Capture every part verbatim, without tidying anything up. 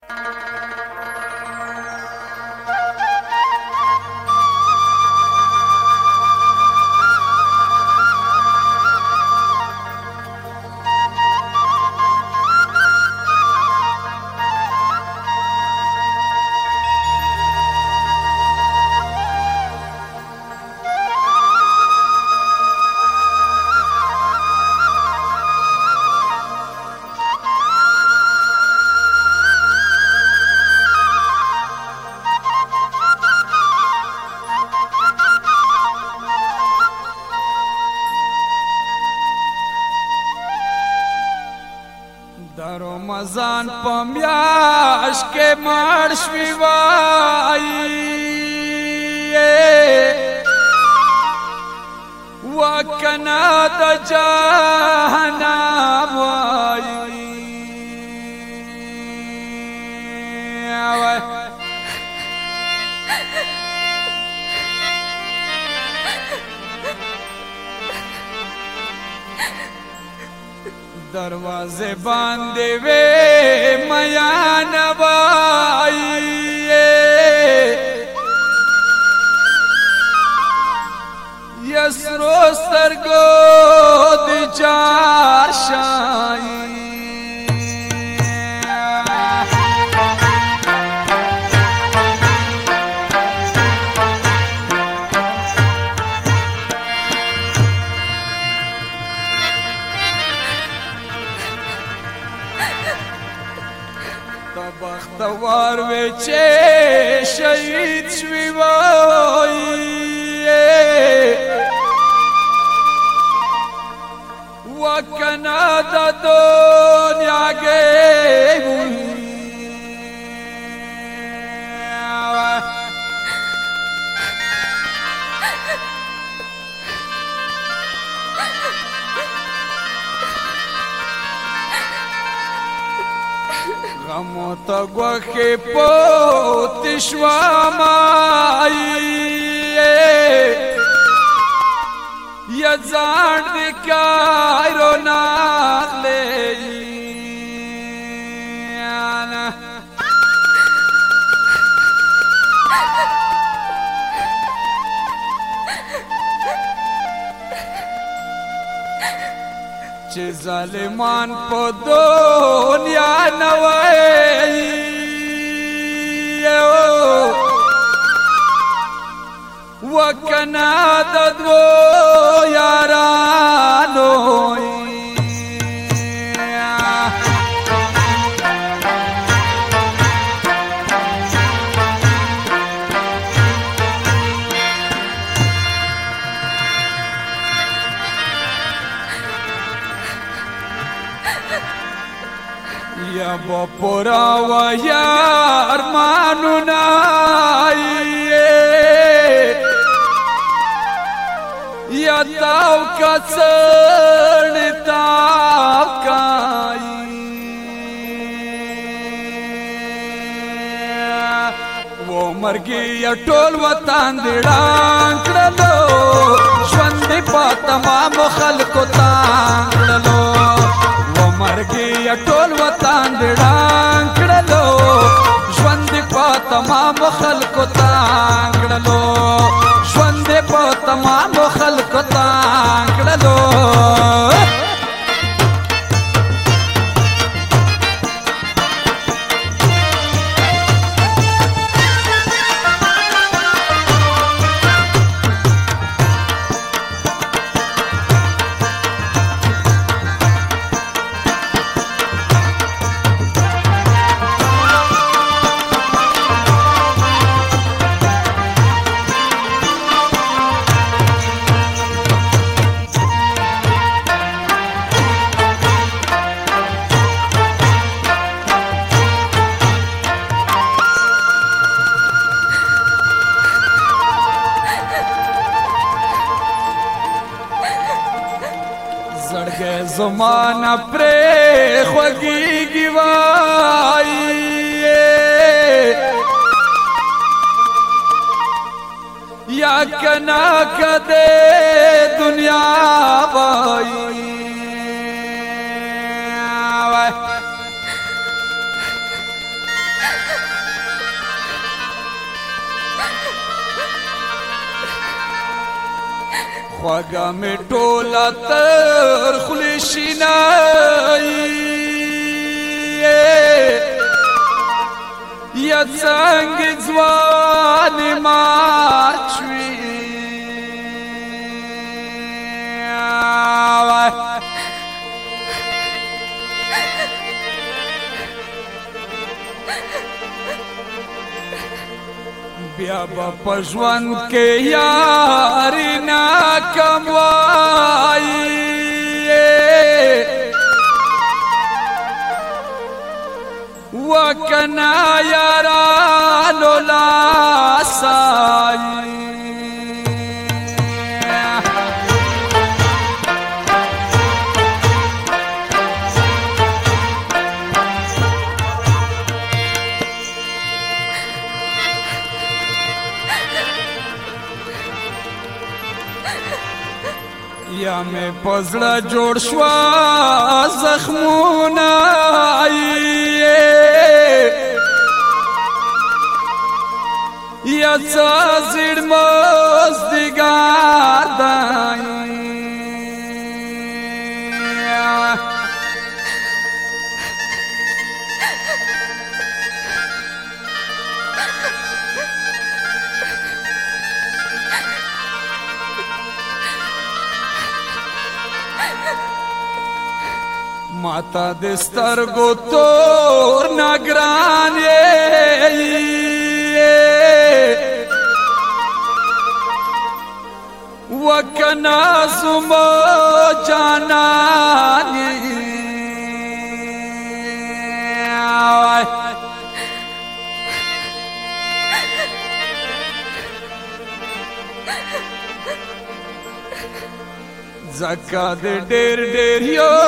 رمضان په میاشت کې مړ شوی وای وکنا د جهنم وای دروازه باندې وې میان وای یسرو سترګو د چار شای بختوار وی چې شهید شوی وای وکنا د دنیا کې غمو تا گوخی پوتی شوامائی یا زان دکای رو ناغلی چې ظالمان په دنیا نوای وکنا د دو یارانو یا بپورا و یا ارمانو نائی یا تاو کا سرن تاو کائی وہ مرگی یا ٹول وطان دیڑان کڑلو شوندی پا تمام خلقو تان کڑلو مرګي ټول وطن ډان کړلو ژوند په تمام خلکو تان کړلو ژوند په تمام خلکو تان کړلو زمانہ پرے خوگی گوائی یا کنا کدے دنیا بائی خوږه مې ټوله تر خولې شینایي یا څنګه ځوانې مات شوې بیا به په ژوند کې یاري ناکام وایي وکنا یارانو لاسایي یا مې پزړه جوړ شوا زخمونه یا څه زړه مزدګار دی ماتا د سترګو تور ناګران وکنا زما جانان زکا د ډېر ډېر یو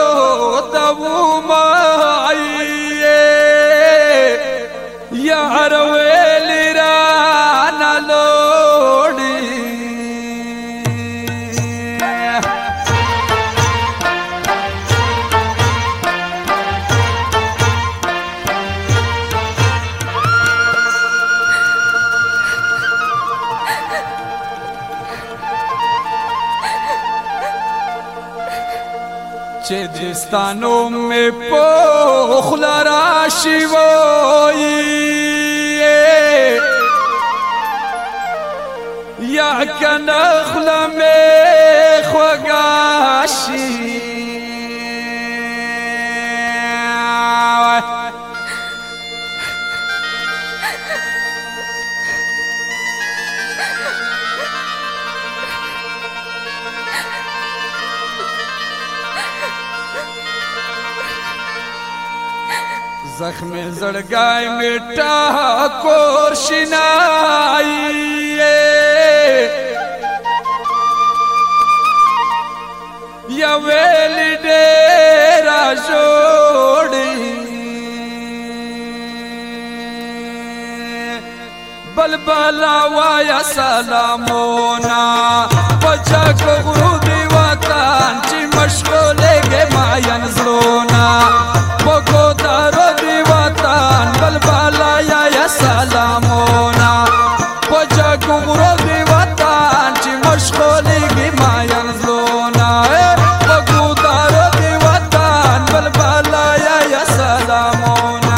دومای یار ویل را نه لوړي چې دستانو مې په خوله راشي وایي یا کنه خوله مې خوږه شي زخم زړګای میټا کور شینای یا ویل ډېر جوړي بلبلا وایا سلامونا بچا کو غرو دی وطن چې مشغولېږي ماین زړونا بګو دارو دی وطن بلبلا یا سلامونا بچا کو غرو دی وطن چې مشغولېږي ماین زړونا بګو دارو دی وطن بلبلا یا سلامونا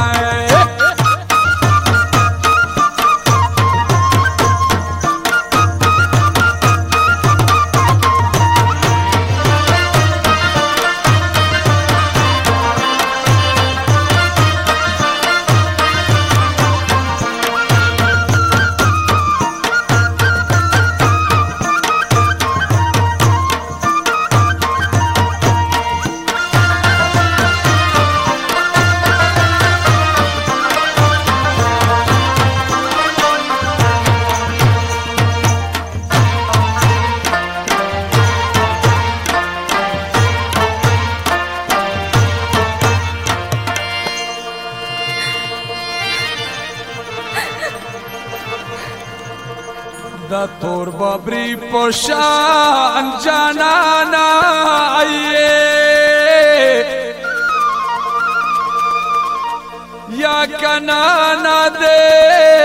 دا تور بابری پوشان جانانا آئیے یا کنانا دے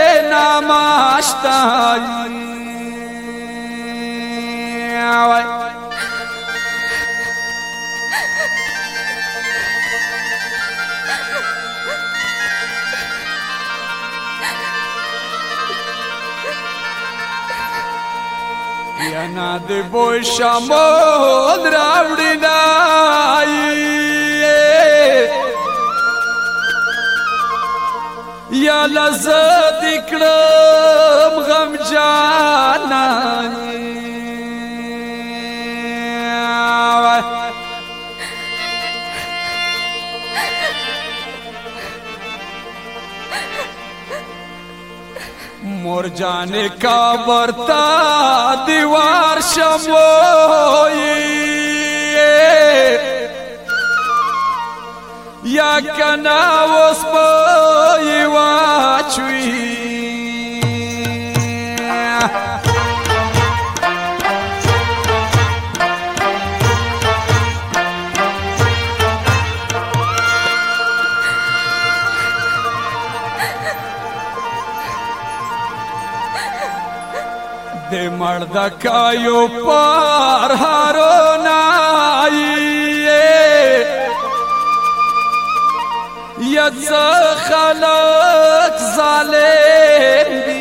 ناماشتا آئیے ونا دی بوی شامل راوڑی نائی یا لزد اکڑم غم جانائی مور جانے کا برتا دیوار شموئی یا کنا وسپوئی واچوی دے مرد کایو پار ہارو نائی یز خلق ظالم دی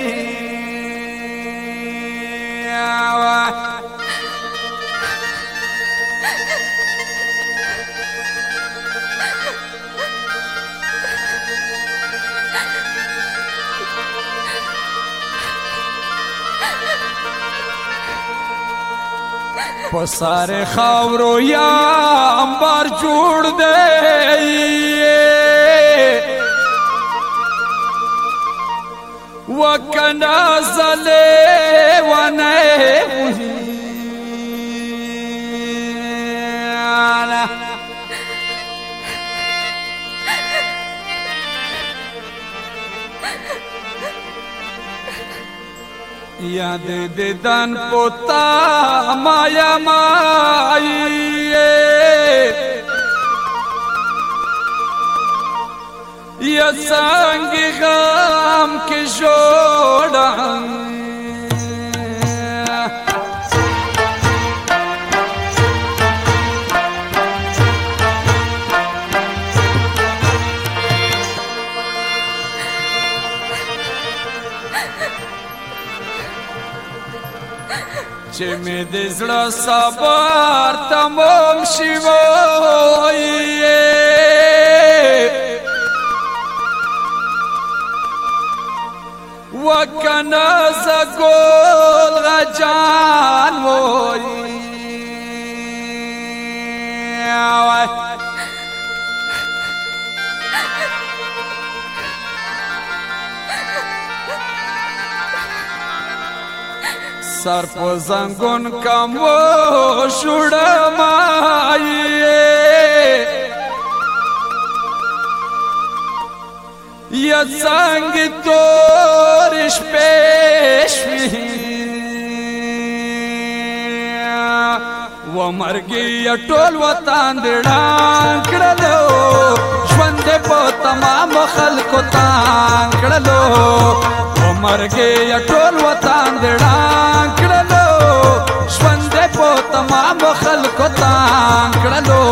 پسارے خاورو یا امبار جوڑ دے وکنا زلے ونے یاد دیدن پوتا مایا مائی یا سنگ غم کی جوڑا چه می دزڑا صبر تمام شیوئی وکنا زگول غجان وئی سر پو زنگون کم و شوڑم آئیے یا زنگ تورش پیشوی و مرگی یا ٹول وطان دیڑان کڑلو شوند پو تمام خلقو تان کڑلو و مرگی یا ٹول وطان دیڑان کڑلو شوند پو تمام خلقو تان کڑلو